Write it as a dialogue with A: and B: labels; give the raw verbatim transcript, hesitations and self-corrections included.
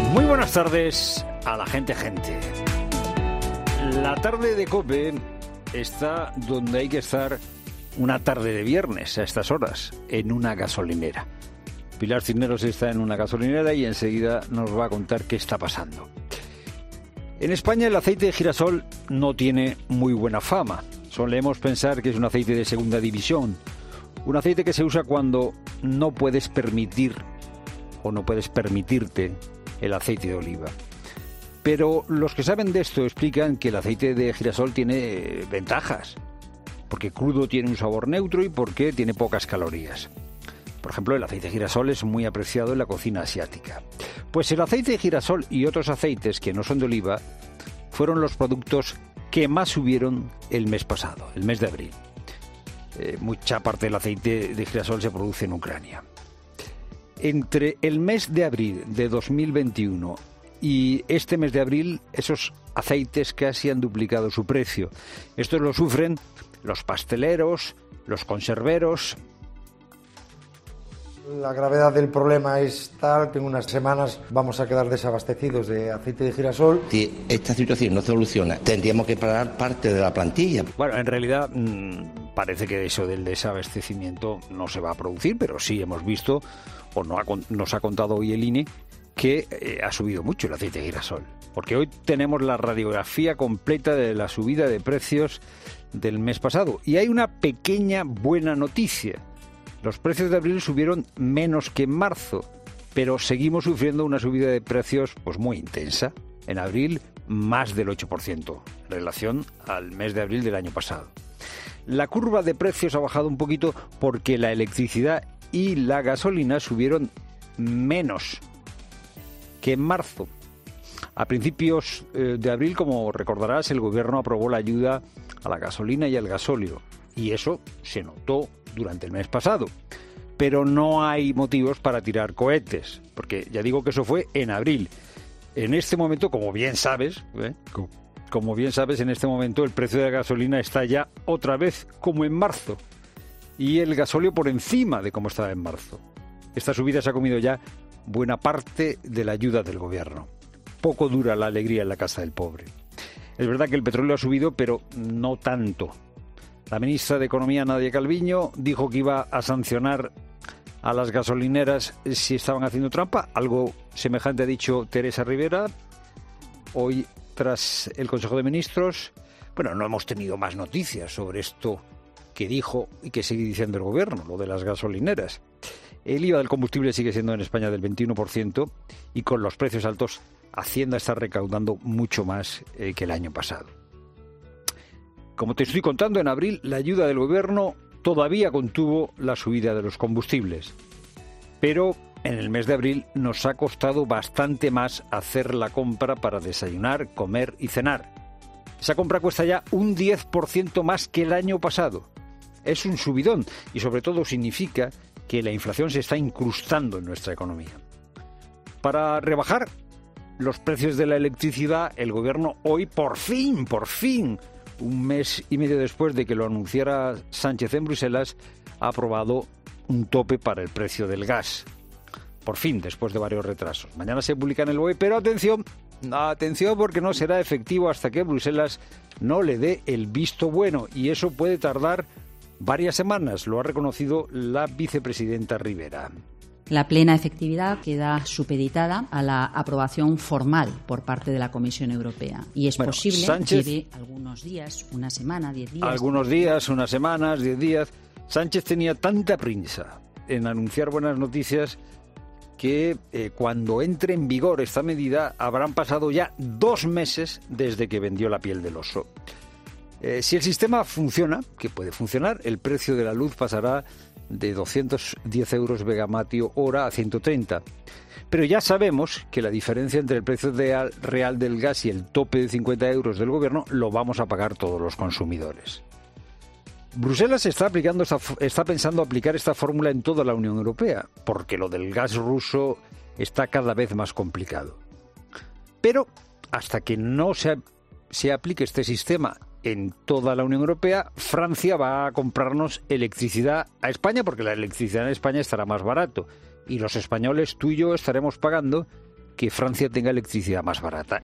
A: Muy buenas tardes a la gente gente. La tarde de COPE está donde hay que estar una tarde de viernes a estas horas, en una gasolinera. Pilar Cisneros está en una gasolinera y enseguida nos va a contar qué está pasando. En España el aceite de girasol no tiene muy buena fama. Solemos pensar que es un aceite de segunda división, un aceite que se usa cuando no puedes permitir o no puedes permitirte el aceite de oliva. Pero los que saben de esto explican que el aceite de girasol tiene ventajas, porque crudo tiene un sabor neutro y porque tiene pocas calorías. Por ejemplo, el aceite de girasol es muy apreciado en la cocina asiática. Pues el aceite de girasol y otros aceites que no son de oliva fueron los productos que más subieron el mes pasado, el mes de abril. Eh, mucha parte del aceite de girasol se produce en Ucrania. Entre el mes de abril de dos mil veintiuno y este mes de abril, esos aceites casi han duplicado su precio. Estos lo sufren los pasteleros, los conserveros.
B: La gravedad del problema es tal que en unas semanas vamos a quedar desabastecidos de aceite de girasol.
C: Si esta situación no se soluciona, tendríamos que parar parte de la plantilla.
A: Bueno, en realidad mmm, parece que eso del desabastecimiento no se va a producir, pero sí hemos visto, o no ha, nos ha contado hoy el I N E, que eh, ha subido mucho el aceite de girasol. Porque hoy tenemos la radiografía completa de la subida de precios del mes pasado. Y hay una pequeña buena noticia. Los precios de abril subieron menos que en marzo, pero seguimos sufriendo una subida de precios pues muy intensa. En abril, más del ocho por ciento, en relación al mes de abril del año pasado. La curva de precios ha bajado un poquito porque la electricidad y la gasolina subieron menos que en marzo. A principios eh, de abril, como recordarás, el gobierno aprobó la ayuda a la gasolina y al gasóleo. Y eso se notó durante el mes pasado. Pero no hay motivos para tirar cohetes, porque ya digo que eso fue en abril. En este momento, como bien sabes, ¿eh? como bien sabes, en este momento el precio de la gasolina está ya otra vez como en marzo. Y el gasóleo por encima de como estaba en marzo. Esta subida se ha comido ya buena parte de la ayuda del gobierno. Poco dura la alegría en la casa del pobre. Es verdad que el petróleo ha subido, pero no tanto. La ministra de Economía, Nadia Calviño, dijo que iba a sancionar a las gasolineras si estaban haciendo trampa. Algo semejante ha dicho Teresa Rivera hoy tras el Consejo de Ministros. Bueno, no hemos tenido más noticias sobre esto que dijo y que sigue diciendo el gobierno, lo de las gasolineras. El I V A del combustible sigue siendo en España del veintiuno por ciento y con los precios altos, Hacienda está recaudando mucho más eh, que el año pasado. Como te estoy contando, en abril la ayuda del gobierno todavía contuvo la subida de los combustibles. Pero en el mes de abril nos ha costado bastante más hacer la compra para desayunar, comer y cenar. Esa compra cuesta ya un diez por ciento más que el año pasado. Es un subidón y sobre todo significa que la inflación se está incrustando en nuestra economía. Para rebajar los precios de la electricidad, el gobierno hoy por fin, por fin, un mes y medio después de que lo anunciara Sánchez en Bruselas, ha aprobado un tope para el precio del gas. Por fin, después de varios retrasos. Mañana se publica en el B O E, pero atención, atención porque no será efectivo hasta que Bruselas no le dé el visto bueno. Y eso puede tardar varias semanas, lo ha reconocido la vicepresidenta Rivera.
D: La plena efectividad queda supeditada a la aprobación formal por parte de la Comisión Europea. Y es bueno, posible
A: Sánchez,
D: que lleve algunos días, una semana, diez días.
A: Algunos días, unas semanas, diez días. Sánchez tenía tanta prisa en anunciar buenas noticias que eh, cuando entre en vigor esta medida habrán pasado ya dos meses desde que vendió la piel del oso. Eh, si el sistema funciona, que puede funcionar, el precio de la luz pasará de doscientos diez euros megavatio hora a ciento treinta. Pero ya sabemos que la diferencia entre el precio de, real del gas y el tope de cincuenta euros del gobierno lo vamos a pagar todos los consumidores. Bruselas está, aplicando esta, está pensando aplicar esta fórmula en toda la Unión Europea, porque lo del gas ruso está cada vez más complicado. Pero hasta que no se, se aplique este sistema en toda la Unión Europea, Francia va a comprarnos electricidad a España, porque la electricidad en España estará más barato. Y los españoles, tú y yo, estaremos pagando que Francia tenga electricidad más barata.